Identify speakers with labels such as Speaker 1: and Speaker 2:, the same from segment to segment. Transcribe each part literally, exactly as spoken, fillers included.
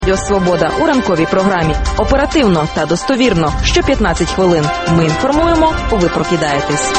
Speaker 1: Радіо Свобода у ранковій програмі. Оперативно та достовірно. Що п'ятнадцять хвилин. Ми інформуємо, ви прокидаєтесь.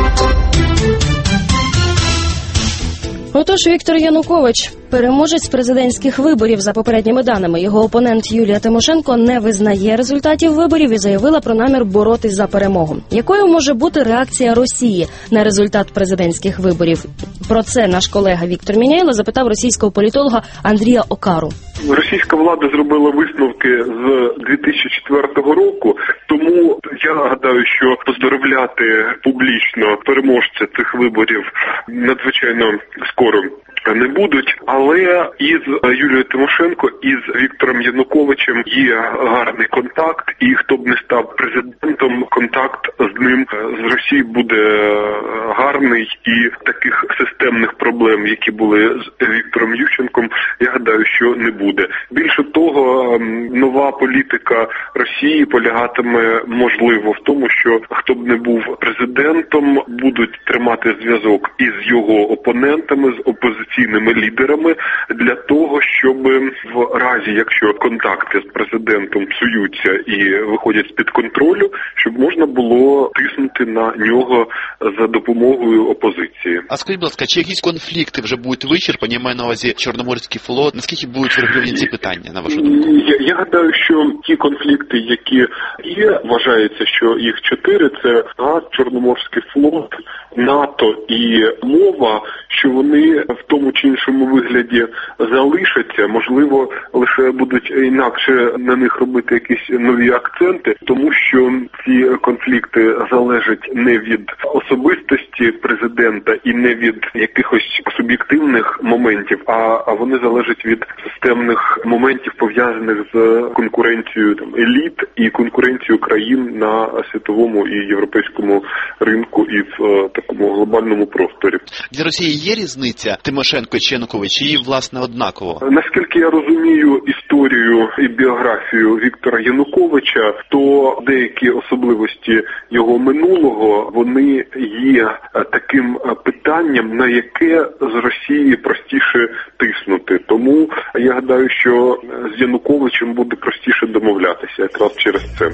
Speaker 2: Отож, Віктор Янукович, переможець президентських виборів за попередніми даними. Його опонент Юлія Тимошенко не визнає результатів виборів і заявила про намір боротись за перемогу. Якою може бути реакція Росії на результат президентських виборів? Про це наш колега Віктор Міняйло запитав російського політолога Андрія Окару.
Speaker 3: Російська влада зробила висновки з дві тисячі четвертого року, тому я гадаю, що поздоровляти публічно переможця цих виборів надзвичайно скоро не будуть, але із Юлією Тимошенко, із Віктором Януковичем є гарний контакт, і хто б не став президентом, контакт з ним з Росії буде гарний, і таких системних проблем, які були з Віктором Ющенком, я гадаю, що не буде. Більше того, нова політика Росії полягатиме, можливо, в тому, що хто б не був президентом, будуть тримати зв'язок із його опонентами, з опозиційними лідерами, для того, щоб в разі, якщо контакти з президентом псуються і виходять з-під контролю, щоб можна було тиснути на нього за допомогою опозиції.
Speaker 4: А скажіть, будь ласка, чи якісь конфлікти вже будуть вичерпані, я маю на увазі Чорноморський флот, наскільки будуть врегульовані ці питання, на вашу думку?
Speaker 3: Я, я гадаю, що ті конфлікти, які є, вважається, що їх чотири, це газ, Чорноморський флот, НАТО і мова, що вони в тому чи іншому вигляді залишаться, можливо, лише будуть інакше на них робити якісь нові акценти, тому що ці конфлікти залежать не від особистості президента і не від якихось суб'єктивних моментів, а, а вони залежать від системних моментів, пов'язаних з конкуренцією там, еліт і конкуренцією країн на світовому і європейському ринку і в такому глобальному просторі.
Speaker 4: Для Росії є різниця Тимошенко чи Янукович, чи її, власне, однаково?
Speaker 3: Наскільки я розумію історію і біографію Віктора Януковича, то деякі особливості його минулого, вони є таким питанням, на яке з Росії простіше тиснути. Тому я гадаю, що з Януковичем буде простіше домовлятися якраз через це.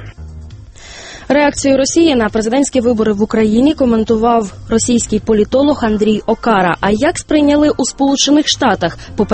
Speaker 2: Реакцію Росії на президентські вибори в Україні коментував російський політолог Андрій Окара. А як сприйняли у Сполучених Штатах